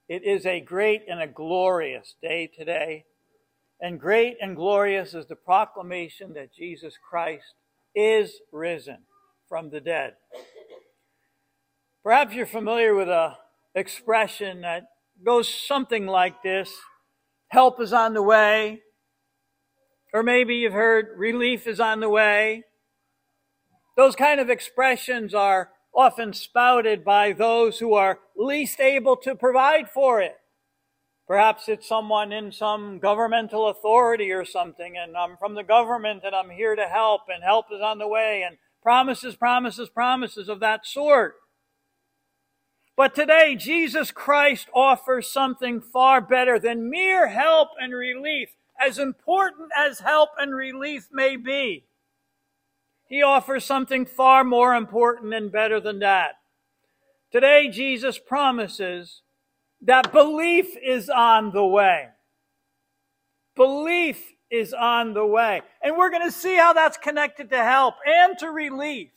It is a great and a glorious day today. And great and glorious is the proclamation that Jesus Christ is risen from the dead. Perhaps you're familiar with an expression that goes something like this: help is on the way. Or maybe you've heard relief is on the way. Those kind of expressions are often spouted by those who are least able to provide for it. Perhaps it's someone in some governmental authority or something, and I'm from the government and I'm here to help, and help is on the way, and promises of that sort. But today, Jesus Christ offers something far better than mere help and relief, as important as help and relief may be. He offers something far more important and better than that. Today, Jesus promises that belief is on the way. Belief is on the way. And we're going to see how that's connected to help and to relief.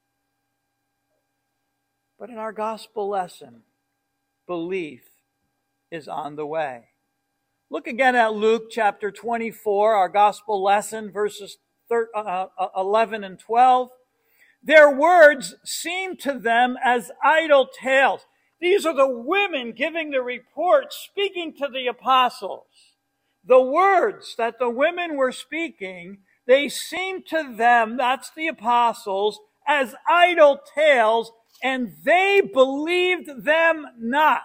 But in our gospel lesson, belief is on the way. Look again at Luke chapter 24, our gospel lesson, verses 11 and 12. Their words seemed to them as idle tales. These are the women giving the report, speaking to the apostles. The words that the women were speaking, they seemed to them, that's the apostles, as idle tales, and they believed them not.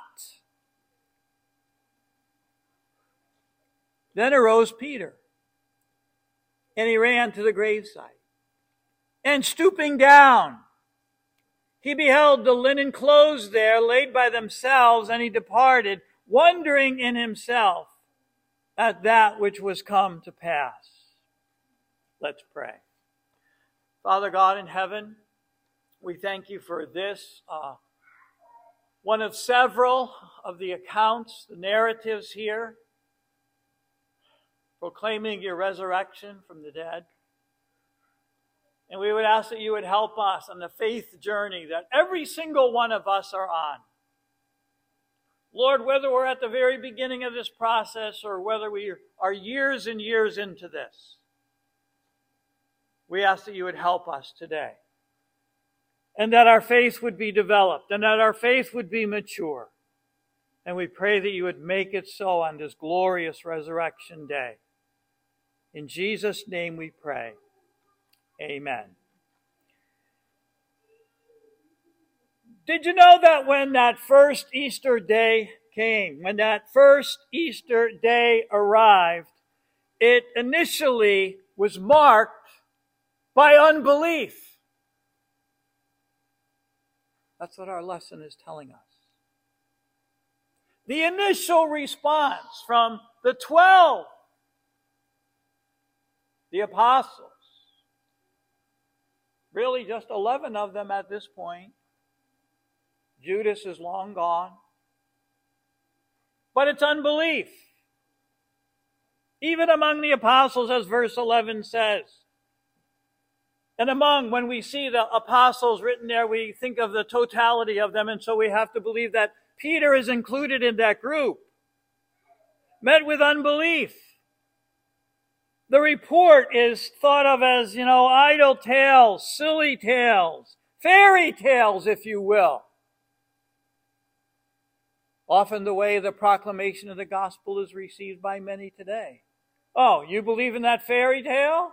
Then arose Peter, and he ran to the graveside. And stooping down, he beheld the linen clothes there laid by themselves, and he departed, wondering in himself at that which was come to pass. Let's pray. Father God in heaven, we thank you for this, one of several of the accounts, the narratives here, proclaiming your resurrection from the dead. And we would ask that you would help us on the faith journey that every single one of us are on. Lord, whether we're at the very beginning of this process or whether we are years and years into this, we ask that you would help us today. And that our faith would be developed and that our faith would be mature. And we pray that you would make it so on this glorious resurrection day. In Jesus' name we pray. Amen. Did you know that when that first Easter day came, when that first Easter day arrived, it initially was marked by unbelief? That's what our lesson is telling us. The initial response from the 12, the apostles, really just 11 of them at this point. Judas is long gone. But it's unbelief. Even among the apostles, as verse 11 says. And when we see the apostles written there, we think of the totality of them, and so we have to believe that Peter is included in that group. Met with unbelief. The report is thought of as, idle tales, silly tales, fairy tales, if you will. Often the way the proclamation of the gospel is received by many today. Oh, you believe in that fairy tale?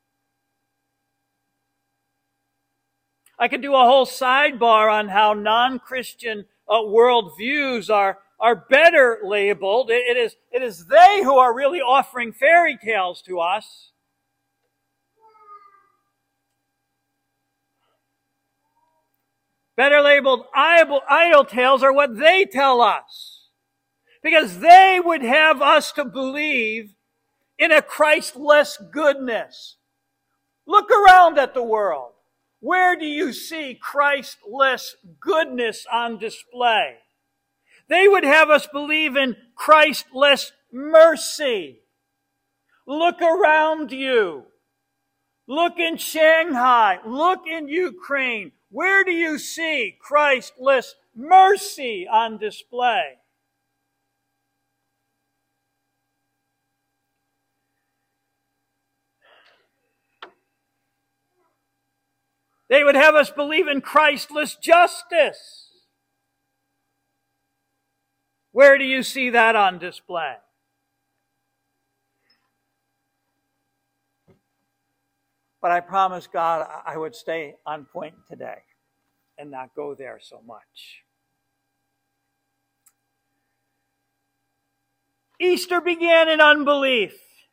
I could do a whole sidebar on how non-Christian worldviews are better labeled. It is they who are really offering fairy tales to us. Better labeled idle tales are what they tell us. Because they would have us to believe in a Christless goodness. Look around at the world. Where do you see Christless goodness on display? They would have us believe in Christless mercy. Look around you. Look in Shanghai. Look in Ukraine. Where do you see Christless mercy on display? They would have us believe in Christless justice. Where do you see that on display? But I promised God I would stay on point today and not go there so much. Easter began in unbelief,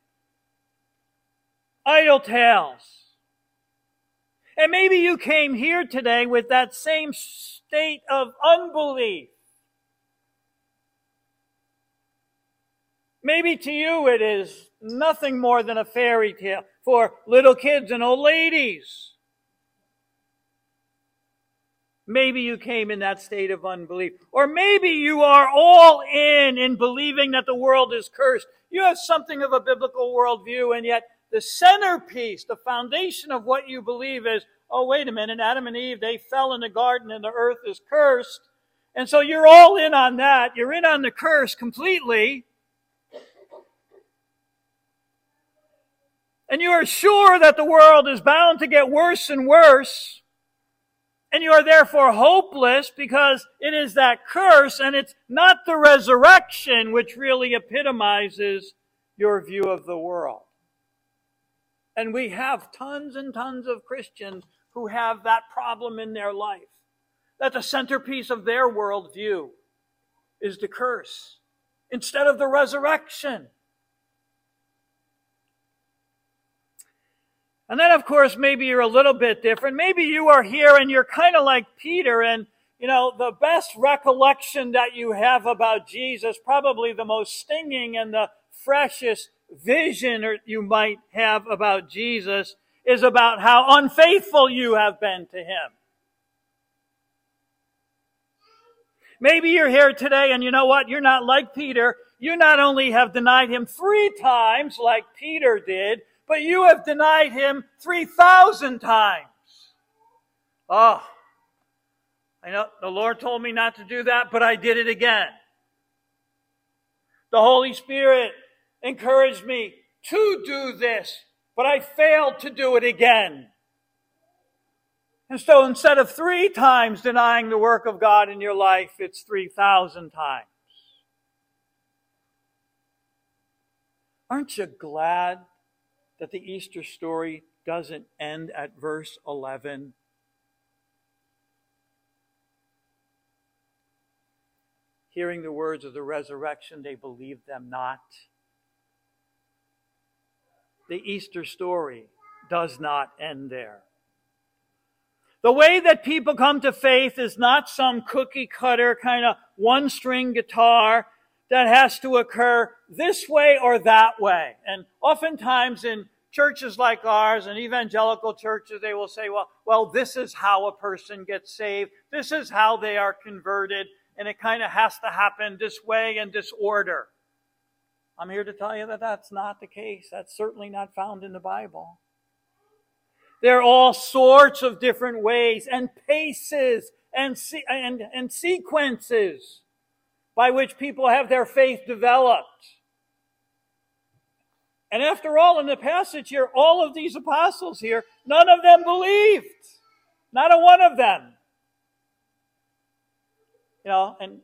idle tales. And maybe you came here today with that same state of unbelief. Maybe to you it is nothing more than a fairy tale for little kids and old ladies. Maybe you came in that state of unbelief. Or maybe you are all in believing that the world is cursed. You have something of a biblical worldview, and yet the centerpiece, the foundation of what you believe is, oh, wait a minute, Adam and Eve, they fell in the garden and the earth is cursed. And so you're all in on that. You're in on the curse completely. And you are sure that the world is bound to get worse and worse. And you are therefore hopeless because it is that curse and it's not the resurrection which really epitomizes your view of the world. And we have tons and tons of Christians who have that problem in their life. That the centerpiece of their worldview is the curse instead of the resurrection. And then, of course, maybe you're a little bit different. Maybe you are here and you're kind of like Peter, and, you know, the best recollection that you have about Jesus, probably the most stinging and the freshest vision you might have about Jesus, is about how unfaithful you have been to him. Maybe you're here today and you know what? You're not like Peter. You not only have denied him 3 times like Peter did, but you have denied him 3,000 times. Oh, I know the Lord told me not to do that, but I did it again. The Holy Spirit encouraged me to do this, but I failed to do it again. And so instead of 3 times denying the work of God in your life, it's 3,000 times. Aren't you glad that the Easter story doesn't end at verse 11? Hearing the words of the resurrection, they believed them not. The Easter story does not end there. The way that people come to faith is not some cookie cutter kind of one-string guitar that has to occur this way or that way. And oftentimes in churches like ours and evangelical churches, they will say, well, this is how a person gets saved. This is how they are converted. And it kind of has to happen this way in this order. I'm here to tell you that that's not the case. That's certainly not found in the Bible. There are all sorts of different ways and paces and sequences by which people have their faith developed. And after all, in the passage here, all of these apostles here, none of them believed. Not a one of them. You know, and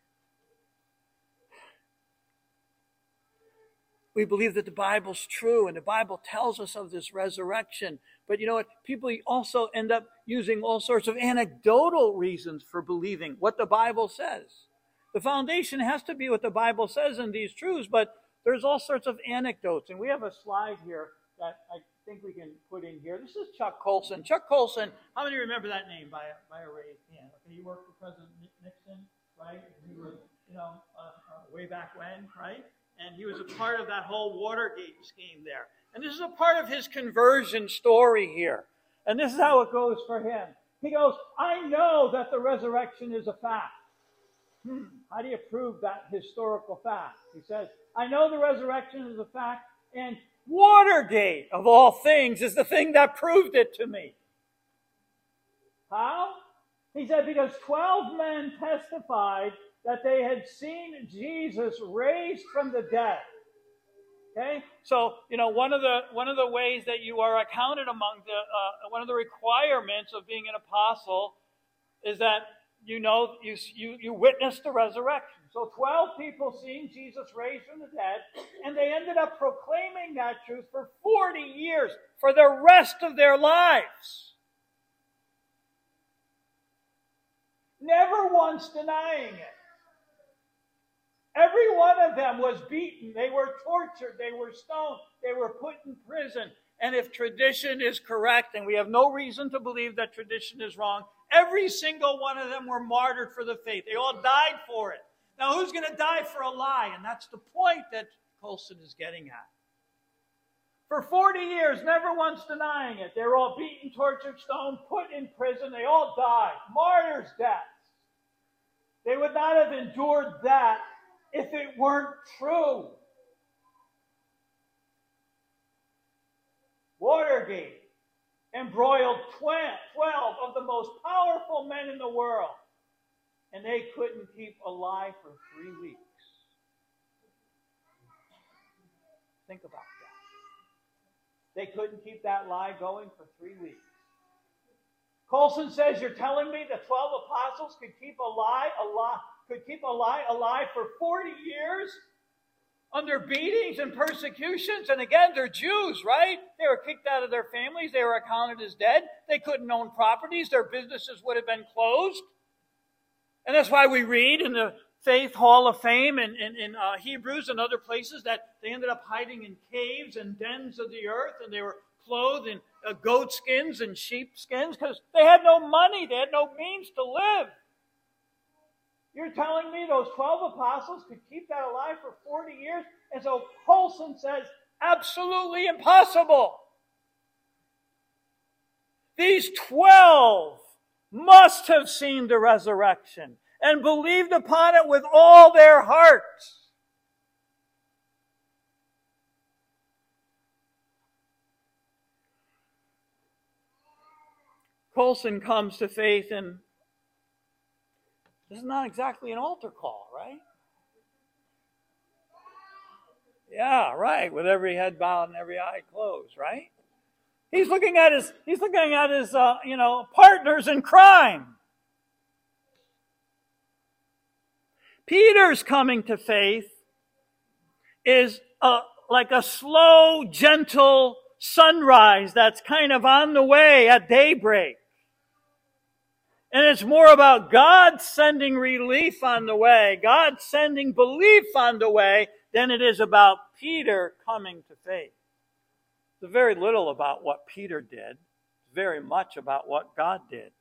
we believe that the Bible's true, and the Bible tells us of this resurrection. But you know what? People also end up using all sorts of anecdotal reasons for believing what the Bible says. The foundation has to be what the Bible says in these truths, but there's all sorts of anecdotes. And we have a slide here that I think we can put in here. This is Chuck Colson. Chuck Colson, how many remember that name by a raised hand? Okay, he worked for President Nixon, right? He was, way back when, right? And he was a part of that whole Watergate scheme there. And this is a part of his conversion story here. And this is how it goes for him. He goes, I know that the resurrection is a fact. How do you prove that historical fact? He says, I know the resurrection is a fact, and Watergate, of all things, is the thing that proved it to me. How? He said, because 12 men testified that they had seen Jesus raised from the dead. Okay, so one of the ways that you are accounted among one of the requirements of being an apostle is that you witness the resurrection. So 12 people seeing Jesus raised from the dead, and they ended up proclaiming that truth for 40 years, for the rest of their lives. Never once denying it. Every one of them was beaten. They were tortured. They were stoned. They were put in prison. And if tradition is correct, and we have no reason to believe that tradition is wrong, every single one of them were martyred for the faith. They all died for it. Now, who's going to die for a lie? And that's the point that Colson is getting at. For 40 years, never once denying it. They were all beaten, tortured, stoned, put in prison. They all died. Martyrs' deaths. They would not have endured that if it weren't true. Watergate embroiled 12 of the most powerful men in the world, and they couldn't keep a lie for 3 weeks. Think about that. They couldn't keep that lie going for 3 weeks. Colson says, you're telling me the 12 apostles could keep a lie alive for 40 years under beatings and persecutions? And again, they're Jews, right? They were kicked out of their families. They were accounted as dead. They couldn't own properties. Their businesses would have been closed. And that's why we read in the Faith Hall of Fame and in Hebrews and other places that they ended up hiding in caves and dens of the earth, and they were clothed in goat skins and sheep skins because they had no money. They had no means to live. You're telling me those 12 apostles could keep that alive for 40 years? And so Colson says, absolutely impossible. These 12 must have seen the resurrection and believed upon it with all their hearts. Colson comes to faith, and this is not exactly an altar call, right? Yeah, right. With every head bowed and every eye closed, right? He's looking at his partners in crime. Peter's coming to faith is like a slow, gentle sunrise that's kind of on the way at daybreak. And it's more about God sending relief on the way, God sending belief on the way, than it is about Peter coming to faith. It's very little about what Peter did. It's very much about what God did.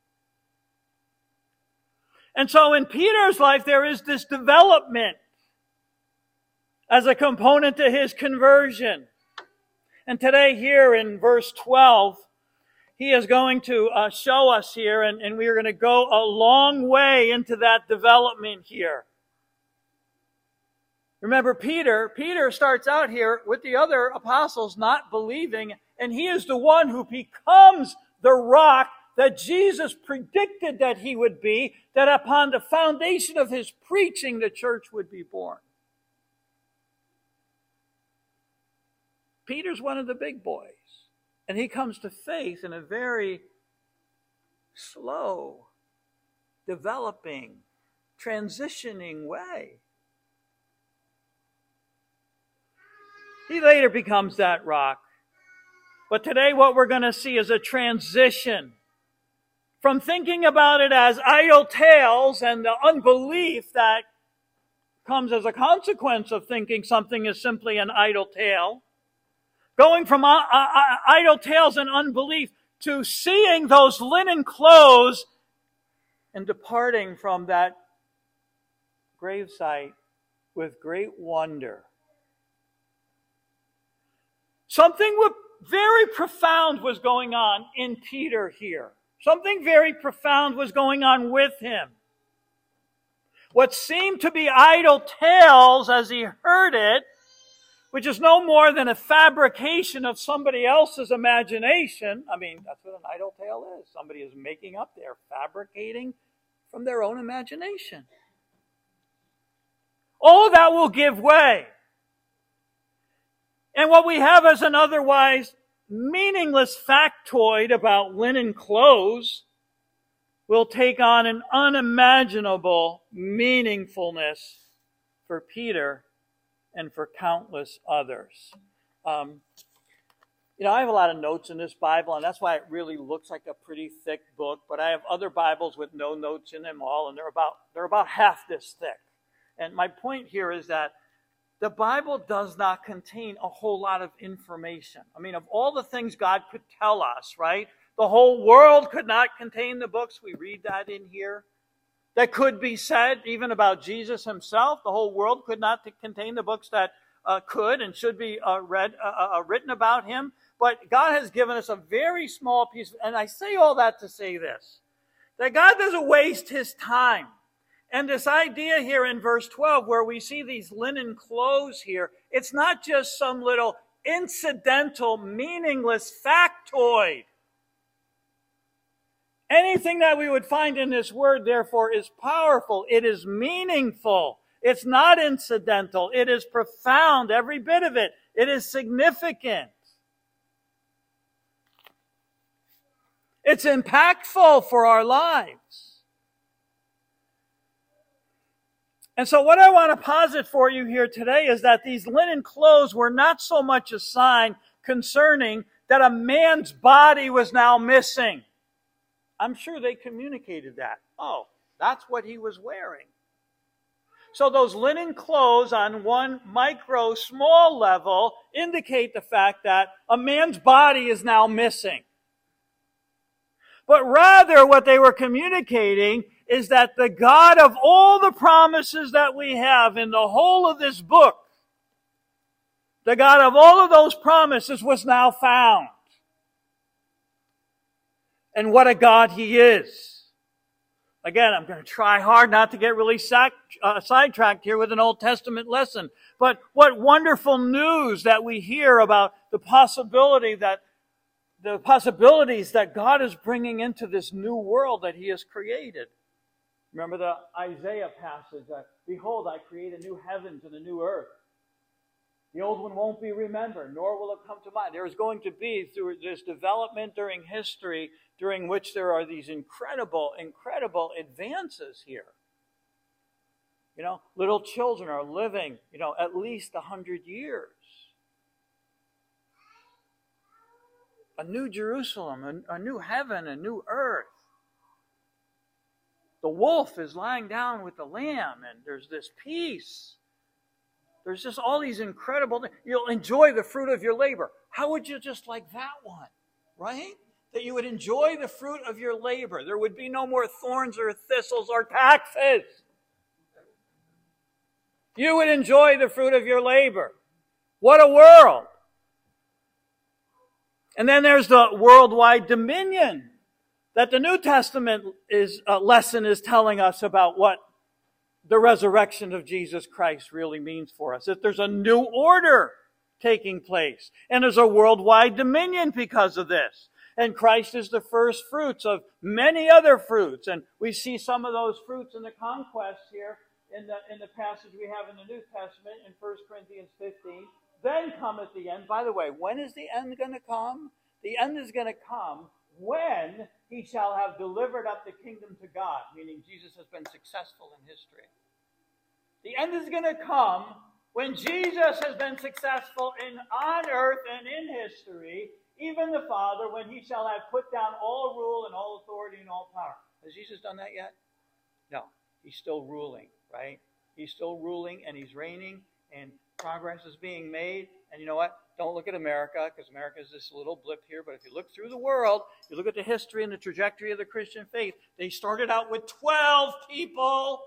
And so in Peter's life, there is this development as a component to his conversion. And today here in verse 12, he is going to show us here, and we are going to go a long way into that development here. Remember, Peter starts out here with the other apostles not believing, and he is the one who becomes the rock that Jesus predicted that he would be, that upon the foundation of his preaching, the church would be born. Peter's one of the big boys. And he comes to faith in a very slow, developing, transitioning way. He later becomes that rock. But today what we're going to see is a transition from thinking about it as idle tales and the unbelief that comes as a consequence of thinking something is simply an idle tale. Going from idle tales and unbelief to seeing those linen clothes and departing from that gravesite with great wonder. Something very profound was going on in Peter here. Something very profound was going on with him. What seemed to be idle tales as he heard it, which is no more than a fabrication of somebody else's imagination. I mean, that's what an idle tale is. Somebody is making up, they're fabricating from their own imagination. All of that will give way. And what we have as an otherwise meaningless factoid about linen clothes will take on an unimaginable meaningfulness for Peter and for countless others. I have a lot of notes in this Bible, and that's why it really looks like a pretty thick book. But I have other Bibles with no notes in them all, and they're about half this thick. And my point here is that the Bible does not contain a whole lot of information. I mean, of all the things God could tell us, right? The whole world could not contain the books. We read that in here. That could be said even about Jesus himself. The whole world could not contain the books that could and should be written about him. But God has given us a very small piece. And I say all that to say this, that God doesn't waste his time. And this idea here in verse 12, where we see these linen clothes here, it's not just some little incidental, meaningless factoid. Anything that we would find in this word, therefore, is powerful. It is meaningful. It's not incidental. It is profound, every bit of it. It is significant. It's impactful for our lives. And so what I want to posit for you here today is that these linen clothes were not so much a sign concerning that a man's body was now missing. I'm sure they communicated that. Oh, that's what he was wearing. So those linen clothes on one micro, small level indicate the fact that a man's body is now missing. But rather what they were communicating is that the God of all the promises that we have in the whole of this book, the God of all of those promises was now found. And what a God he is. Again, I'm going to try hard not to get really sidetracked here with an Old Testament lesson. But what wonderful news that we hear about the possibilities that God is bringing into this new world that he has created. Remember the Isaiah passage that, behold, I create a new heavens and a new earth. The old one won't be remembered, nor will it come to mind. There is going to be, through this development during history, during which there are these incredible advances here. Little children are living, at least 100 years. A new Jerusalem, a new heaven, a new earth. The wolf is lying down with the lamb, and there's this peace. There's just all these incredible things. You'll enjoy the fruit of your labor. How would you just like that one, right? That you would enjoy the fruit of your labor. There would be no more thorns or thistles or taxes. You would enjoy the fruit of your labor. What a world. And then there's the worldwide dominion that the New Testament lesson is telling us about what the resurrection of Jesus Christ really means for us. That there's a new order taking place. And there's a worldwide dominion because of this. And Christ is the first fruits of many other fruits. And we see some of those fruits in the conquest here in the passage we have in the New Testament in 1 Corinthians 15. Then cometh the end. By the way, when is the end going to come? The end is going to come when he shall have delivered up the kingdom to God, meaning Jesus has been successful in history. The end is going to come when Jesus has been successful on earth and in history, even the Father, when he shall have put down all rule and all authority and all power. Has Jesus done that yet? No. He's still ruling, right? He's still ruling and he's reigning and progress is being made. And you know what? Don't look at America, because America is this little blip here. But if you look through the world, you look at the history and the trajectory of the Christian faith, they started out with 12 people.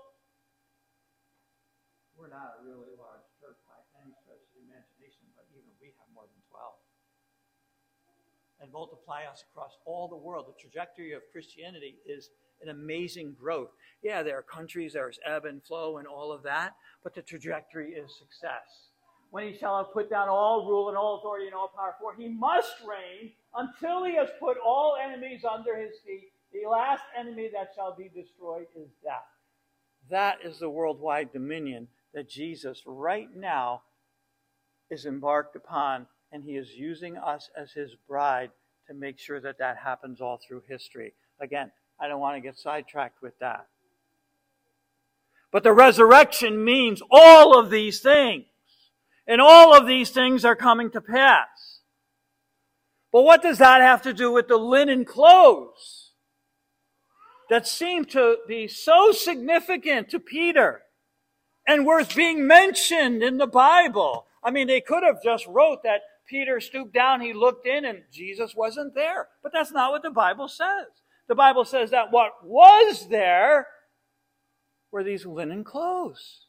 We're not a really large church by any stretch of the imagination, but even we have more than 12. And multiply us across all the world. The trajectory of Christianity is an amazing growth. Yeah, there are countries, there's ebb and flow and all of that, but the trajectory is success. When he shall have put down all rule and all authority and all power, for he must reign until he has put all enemies under his feet. The last enemy that shall be destroyed is death. That is the worldwide dominion that Jesus right now is embarked upon, and he is using us as his bride to make sure that that happens all through history. Again, I don't want to get sidetracked with that. But the resurrection means all of these things. And all of these things are coming to pass. But what does that have to do with the linen clothes that seem to be so significant to Peter and worth being mentioned in the Bible? I mean, they could have just wrote that Peter stooped down, he looked in, and Jesus wasn't there. But that's not what the Bible says. The Bible says that what was there were these linen clothes.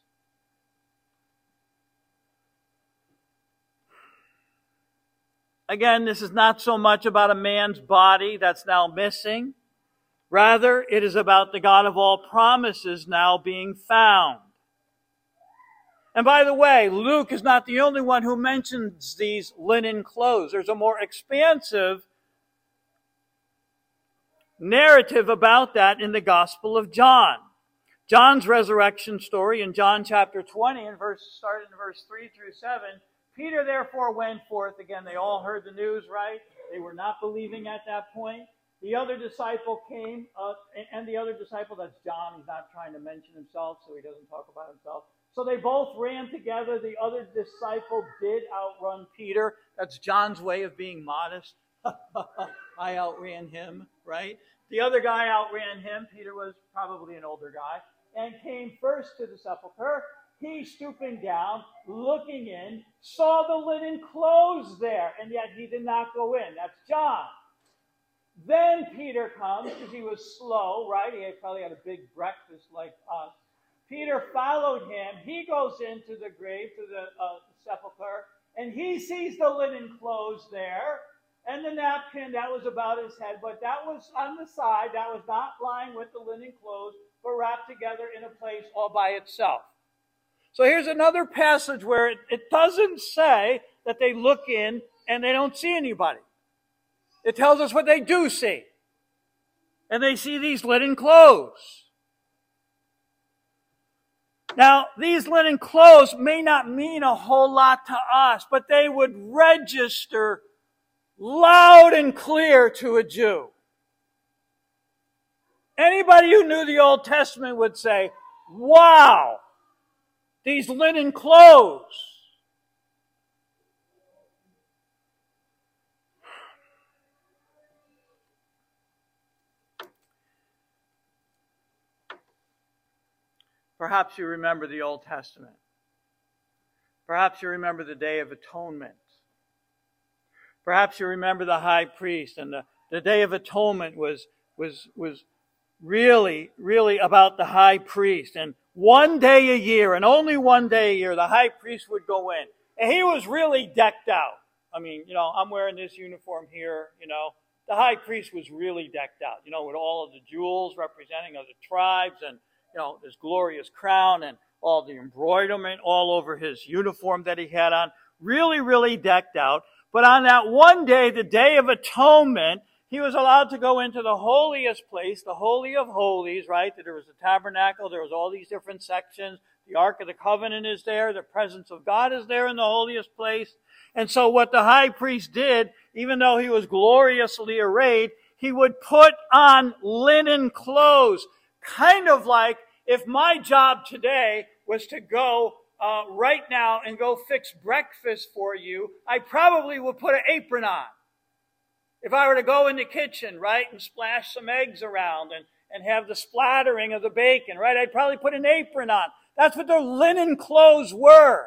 Again, this is not so much about a man's body that's now missing. Rather, it is about the God of all promises now being found. And by the way, Luke is not the only one who mentions these linen clothes. There's a more expansive narrative about that in the Gospel of John. John's resurrection story in John chapter 20, starting in verse 3 through 7. Peter therefore went forth. Again, they all heard the news, right? They were not believing at that point. The other disciple came, and the other disciple, that's John. He's not trying to mention himself, so he doesn't talk about himself. So they both ran together. The other disciple did outrun Peter. That's John's way of being modest. I outran him, right? The other guy outran him. Peter was probably an older guy. And came first to the sepulchre. He, stooping down, looking in, saw the linen clothes there, and yet he did not go in. That's John. Then Peter comes, because he was slow, right? He probably had a big breakfast like us. Peter followed him. He goes into the grave, to the sepulchre, and he sees the linen clothes there, and the napkin that was about his head, but that was on the side. That was not lying with the linen clothes, but wrapped together in a place all by itself. So here's another passage where it doesn't say that they look in and they don't see anybody. It tells us what they do see. And they see these linen clothes. Now, these linen clothes may not mean a whole lot to us, but they would register loud and clear to a Jew. Anybody who knew the Old Testament would say, wow, these linen clothes. Perhaps you remember the Old Testament. Perhaps you remember the Day of Atonement. Perhaps you remember the high priest, and the Day of Atonement was really about the high priest. And one day a year, and only one day a year, the high priest would go in. And he was really decked out. I mean, I'm wearing this uniform here, The high priest was really decked out, with all of the jewels representing of the tribes and, his glorious crown and all the embroiderment all over his uniform that he had on. Really, really decked out. But on that one day, the Day of Atonement, he was allowed to go into the holiest place, the Holy of Holies, right? There was the tabernacle, there was all these different sections. The Ark of the Covenant is there, the presence of God is there in the holiest place. And so what the high priest did, even though he was gloriously arrayed, he would put on linen clothes. Kind of like if my job today was to go right now and go fix breakfast for you, I probably would put an apron on. If I were to go in the kitchen, right, and splash some eggs around and have the splattering of the bacon, right, I'd probably put an apron on. That's what the linen clothes were.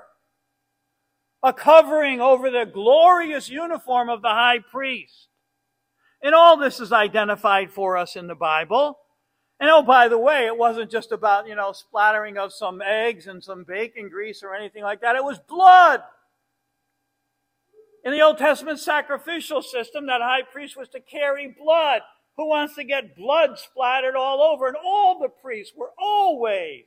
A covering over the glorious uniform of the high priest. And all this is identified for us in the Bible. And oh, by the way, it wasn't just about, splattering of some eggs and some bacon grease or anything like that. It was blood. In the Old Testament sacrificial system, that high priest was to carry blood. Who wants to get blood splattered all over? And all the priests were always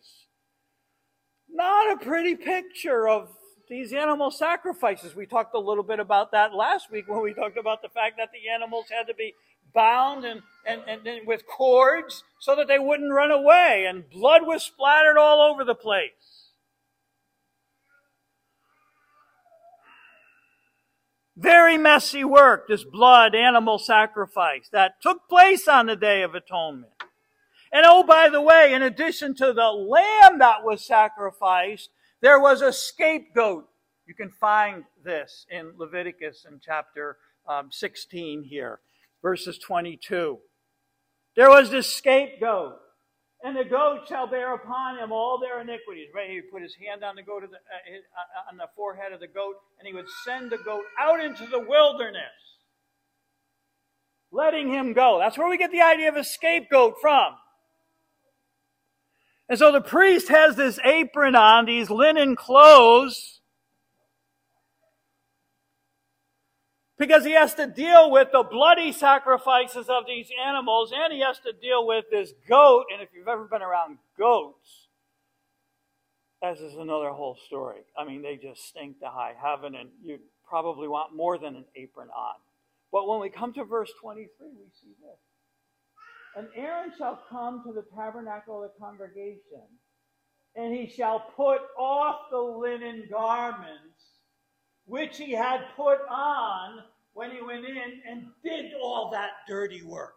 not a pretty picture of these animal sacrifices. We talked a little bit about that last week when we talked about the fact that the animals had to be bound and with cords so that they wouldn't run away, and blood was splattered all over the place. Very messy work, this blood animal sacrifice that took place on the Day of Atonement. And oh, by the way, in addition to the lamb that was sacrificed, there was a scapegoat. You can find this in Leviticus in chapter 16 here, verses 22. There was this scapegoat, and the goat shall bear upon him all their iniquities. Right, he would put his hand on the goat on the forehead of the goat, and he would send the goat out into the wilderness, letting him go. That's where we get the idea of a scapegoat from. And so the priest has this apron on, these linen clothes, because he has to deal with the bloody sacrifices of these animals, and he has to deal with this goat. And if you've ever been around goats, this is another whole story. I mean, they just stink to high heaven, and you probably want more than an apron on. But when we come to verse 23, we see this. And Aaron shall come to the tabernacle of the congregation, and he shall put off the linen garments which he had put on when he went in and did all that dirty work.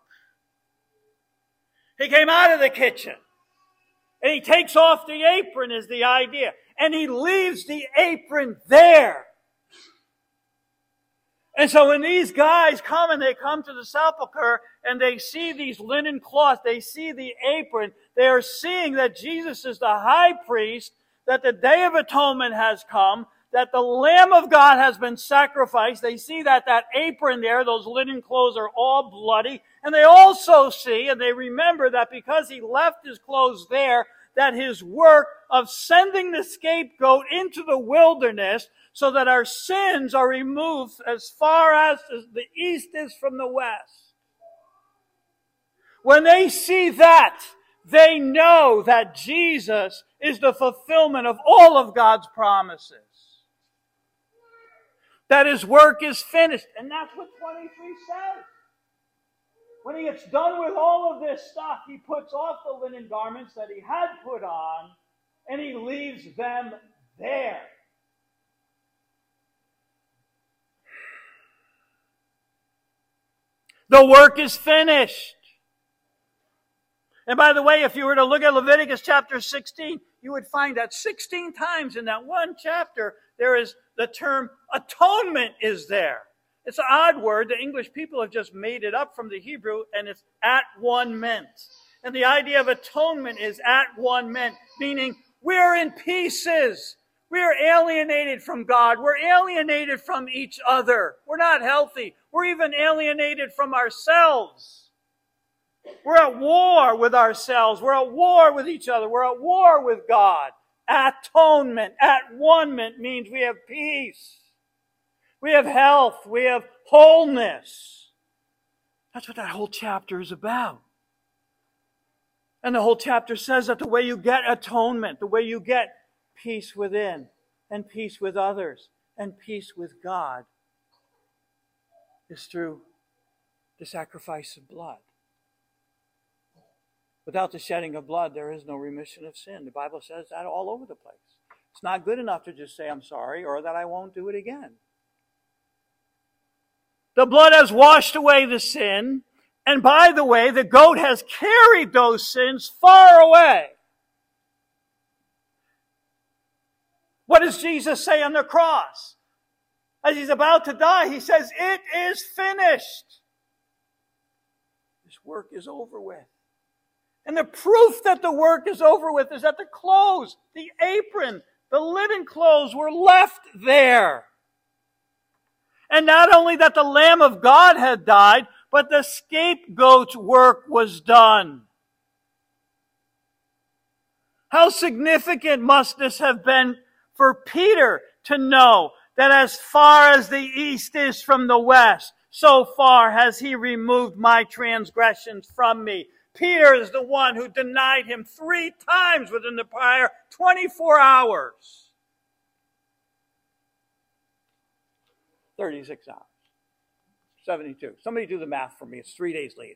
He came out of the kitchen, and he takes off the apron is the idea, and he leaves the apron there. And so when these guys come and they come to the sepulcher and they see these linen cloths, they see the apron, they are seeing that Jesus is the high priest, that the Day of Atonement has come, that the Lamb of God has been sacrificed. They see that apron there, those linen clothes are all bloody. And they also see and they remember that because he left his clothes there, that his work of sending the scapegoat into the wilderness so that our sins are removed as far as the east is from the west. When they see that, they know that Jesus is the fulfillment of all of God's promises. That his work is finished. And that's what 23 says. When he gets done with all of this stuff, he puts off the linen garments that he had put on, and he leaves them there. The work is finished. And by the way, if you were to look at Leviticus chapter 16, you would find that 16 times in that one chapter, there is the term atonement is there. It's an odd word. The English people have just made it up from the Hebrew, and it's at one meant. And the idea of atonement is at one meant, meaning we're in pieces. We're alienated from God. We're alienated from each other. We're not healthy. We're even alienated from ourselves. We're at war with ourselves. We're at war with each other. We're at war with God. Atonement, at one-ment means we have peace. We have health. We have wholeness. That's what that whole chapter is about. And the whole chapter says that the way you get atonement, the way you get peace within and peace with others and peace with God is through the sacrifice of blood. Without the shedding of blood, there is no remission of sin. The Bible says that all over the place. It's not good enough to just say, I'm sorry, or that I won't do it again. The blood has washed away the sin. And by the way, the goat has carried those sins far away. What does Jesus say on the cross? As he's about to die, he says, it is finished. This work is over with. And the proof that the work is over with is that the clothes, the apron, the linen clothes were left there. And not only that the Lamb of God had died, but the scapegoat's work was done. How significant must this have been for Peter to know that as far as the east is from the west, so far has he removed my transgressions from me. Peter is the one who denied him 3 times within the prior 24 hours. 36 hours. 72. Somebody do the math for me. It's 3 days later.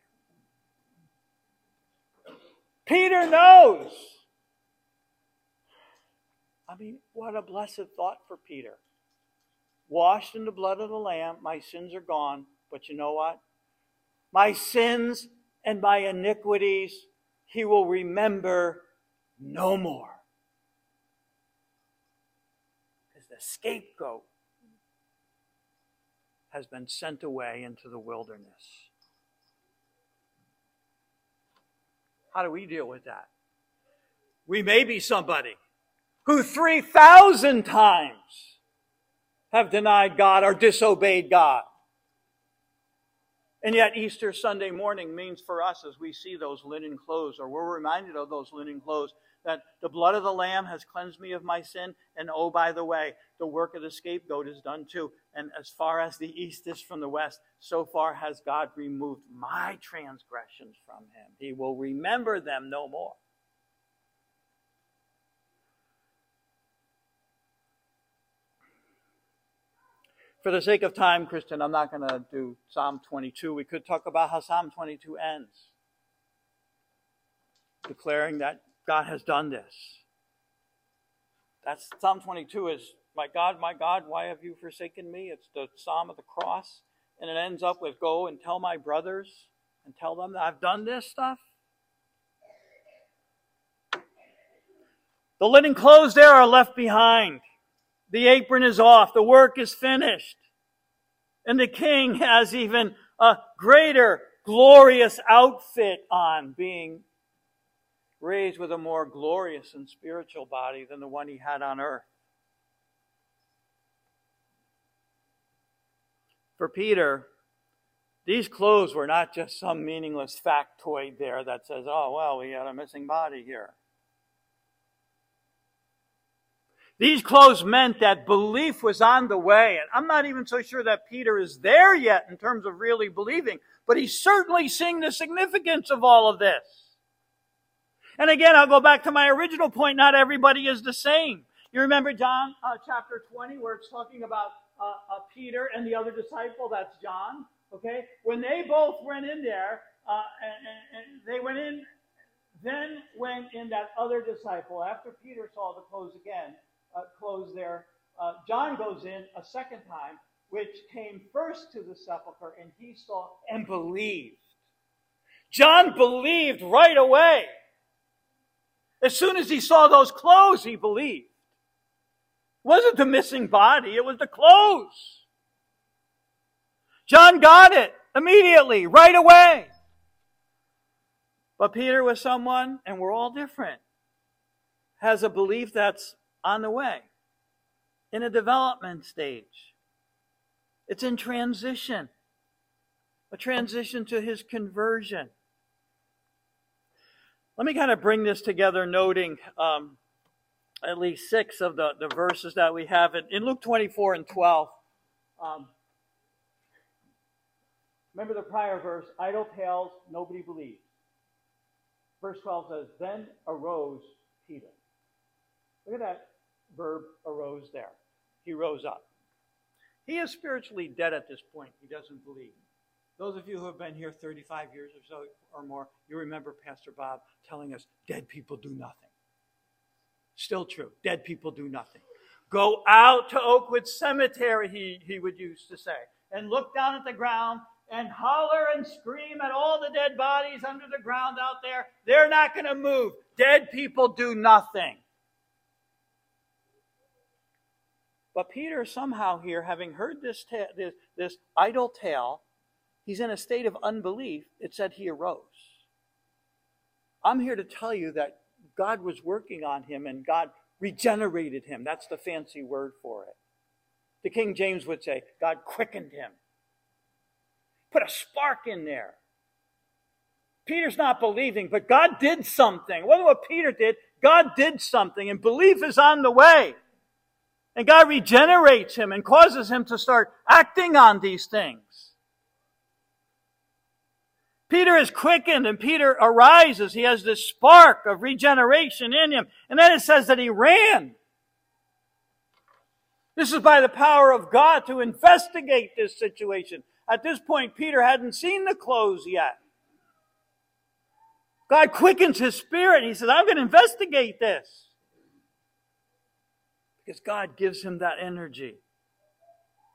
Peter knows. I mean, what a blessed thought for Peter. washed in the blood of the Lamb. My sins are gone. But you know what? My sins and my iniquities he will remember no more. Because the scapegoat has been sent away into the wilderness. How do we deal with that? We may be somebody who 3,000 times have denied God or disobeyed God. And yet Easter Sunday morning means for us, as we see those linen clothes, or we're reminded of those linen clothes, that the blood of the Lamb has cleansed me of my sin. And oh, by the way, the work of the scapegoat is done too. And as far as the east is from the west, so far has God removed my transgressions from him. He will remember them no more. For the sake of time, Christian, I'm not going to do Psalm 22. We could talk about how Psalm 22 ends, declaring that God has done this. That's Psalm 22 is, my God, why have you forsaken me? It's the Psalm of the cross. And it ends up with, go and tell my brothers and tell them that I've done this stuff. The linen clothes there are left behind. The apron is off. The work is finished. And the king has even a greater, glorious outfit on, being raised with a more glorious and spiritual body than the one he had on earth. For Peter, these clothes were not just some meaningless factoid there that says, oh, well, we had a missing body here. These clothes meant that belief was on the way. And I'm not even so sure that Peter is there yet in terms of really believing, but he's certainly seeing the significance of all of this. And again, I'll go back to my original point. Not everybody is the same. You remember John chapter 20 where it's talking about Peter and the other disciple, that's John. Okay? When they both went in there, and they went in, then went in that other disciple. After Peter saw the clothes there, John goes in a second time, which came first to the sepulchre, and he saw and believed. John believed right away. As soon as he saw those clothes, he believed. It wasn't the missing body, it was the clothes. John got it immediately, right away. But Peter was someone, and we're all different, has a belief that's on the way, in a development stage. It's in transition, a transition to his conversion. Let me kind of bring this together, noting at least 6 of the verses that we have. In Luke 24 and 12, remember the prior verse, idle tales, nobody believes. Verse 12 says, then arose Peter. Look at that verb, arose there. He rose up. He is spiritually dead at this point. He doesn't believe. Those of you who have been here 35 years or so or more, you remember Pastor Bob telling us, dead people do nothing. Still true. Dead people do nothing. Go out to Oakwood Cemetery, he would used to say, and look down at the ground and holler and scream at all the dead bodies under the ground out there. They're not going to move. Dead people do nothing. But Peter somehow here, having heard this idle tale, he's in a state of unbelief. It said he arose. I'm here to tell you that God was working on him and God regenerated him. That's the fancy word for it. The King James would say, God quickened him. Put a spark in there. Peter's not believing, but God did something. It wasn't what Peter did. God did something, and belief is on the way. And God regenerates him and causes him to start acting on these things. Peter is quickened and Peter arises. He has this spark of regeneration in him. And then it says that he ran. This is by the power of God to investigate this situation. At this point, Peter hadn't seen the clothes yet. God quickens his spirit. He says, I'm going to investigate this. Because God gives him that energy.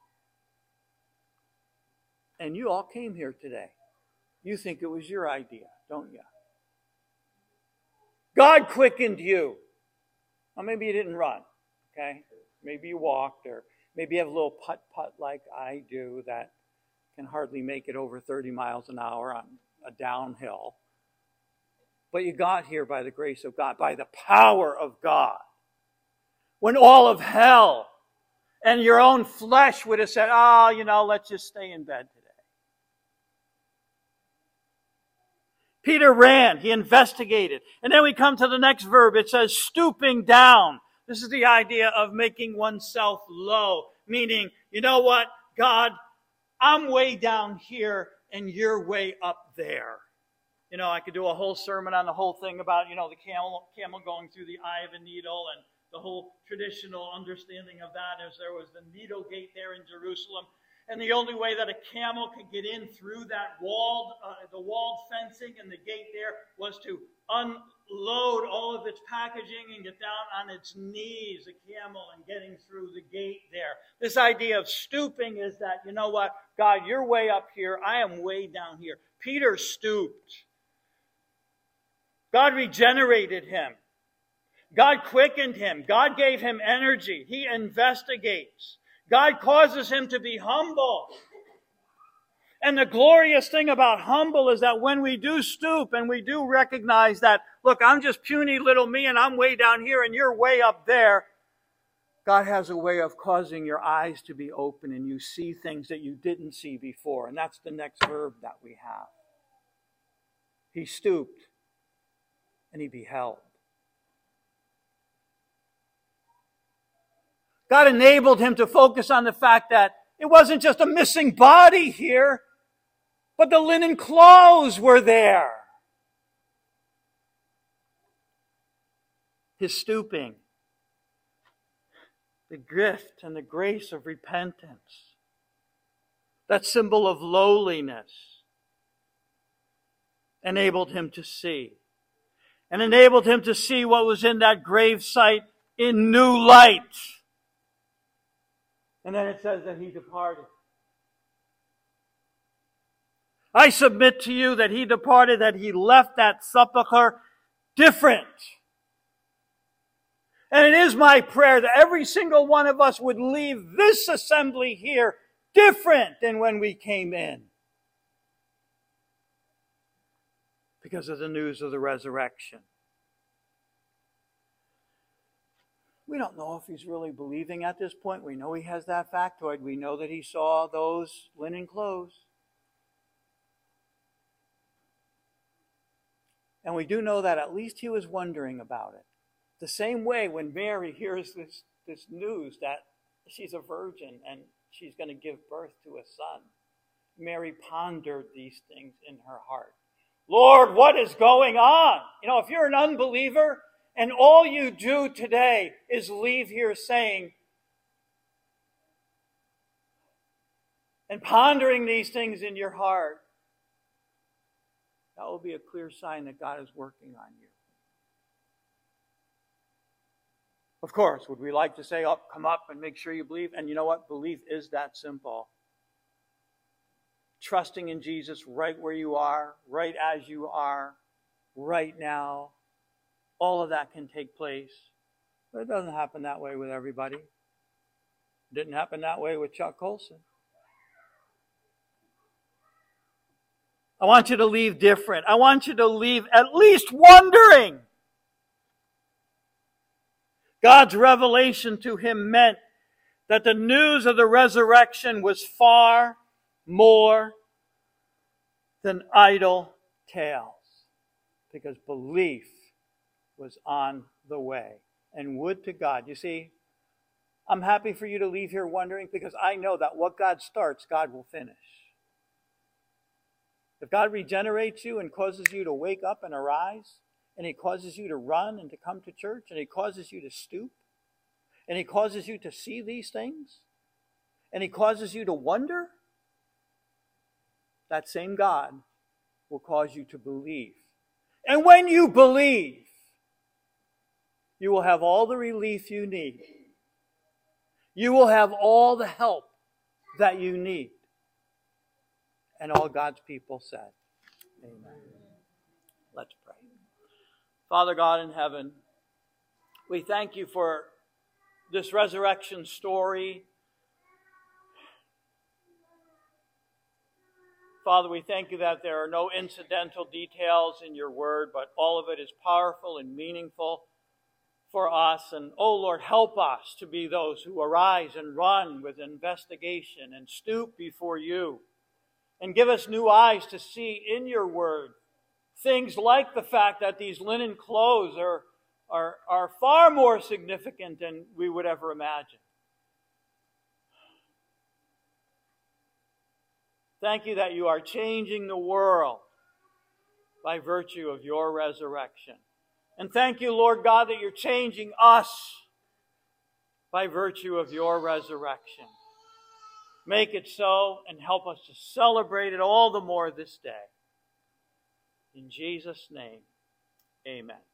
And you all came here today. You think it was your idea, don't you? God quickened you. Well, maybe you didn't run, okay? Maybe you walked, or maybe you have a little putt-putt like I do that can hardly make it over 30 miles an hour on a downhill. But you got here by the grace of God, by the power of God. When all of hell and your own flesh would have said, let's just stay in bed today. Peter ran, he investigated. And then we come to the next verb. It says stooping down. This is the idea of making oneself low. Meaning, you know what, God, I'm way down here and you're way up there. You know, I could do a whole sermon on the whole thing about, the camel going through the eye of a needle, and the whole traditional understanding of that is there was the needle gate there in Jerusalem. And the only way that a camel could get in through that walled fencing and the gate there was to unload all of its packaging and get down on its knees, a camel, and getting through the gate there. This idea of stooping is that, you know what, God, you're way up here, I am way down here. Peter stooped. God regenerated him. God quickened him. God gave him energy. He investigates. God causes him to be humble. And the glorious thing about humble is that when we do stoop and we do recognize that, look, I'm just puny little me and I'm way down here and you're way up there, God has a way of causing your eyes to be open and you see things that you didn't see before. And that's the next verb that we have. He stooped and he beheld. God enabled him to focus on the fact that it wasn't just a missing body here, but the linen clothes were there. His stooping, the gift and the grace of repentance, that symbol of lowliness, enabled him to see. And enabled him to see what was in that grave site in new light. And then it says that he departed. I submit to you that he departed, that he left that sepulcher different. And it is my prayer that every single one of us would leave this assembly here different than when we came in. Because of the news of the resurrection. We don't know if he's really believing at this point. We know he has that factoid. We know that he saw those linen clothes. And we do know that at least he was wondering about it. The same way when Mary hears this news that she's a virgin and she's going to give birth to a son, Mary pondered these things in her heart. Lord, what is going on? If you're an unbeliever, and all you do today is leave here saying and pondering these things in your heart, that will be a clear sign that God is working on you. Of course, would we like to say, come up and make sure you believe? And you know what? Belief is that simple. Trusting in Jesus right where you are, right as you are, right now. All of that can take place. But it doesn't happen that way with everybody. It didn't happen that way with Chuck Colson. I want you to leave different. I want you to leave at least wondering. God's revelation to him meant that the news of the resurrection was far more than idle tales. Because belief was on the way. And would to God. You see, I'm happy for you to leave here wondering because I know that what God starts, God will finish. If God regenerates you and causes you to wake up and arise, and he causes you to run and to come to church, and he causes you to stoop, and he causes you to see these things, and he causes you to wonder, that same God will cause you to believe. And when you believe, you will have all the relief you need. You will have all the help that you need. And all God's people said, amen. Let's pray. Father God in heaven, we thank you for this resurrection story. Father, we thank you that there are no incidental details in your word, but all of it is powerful and meaningful for us. And, oh Lord, help us to be those who arise and run with investigation and stoop before you. And give us new eyes to see in your word things like the fact that these linen clothes are far more significant than we would ever imagine. Thank you that you are changing the world by virtue of your resurrection. And thank you, Lord God, that you're changing us by virtue of your resurrection. Make it so and help us to celebrate it all the more this day. In Jesus' name, amen.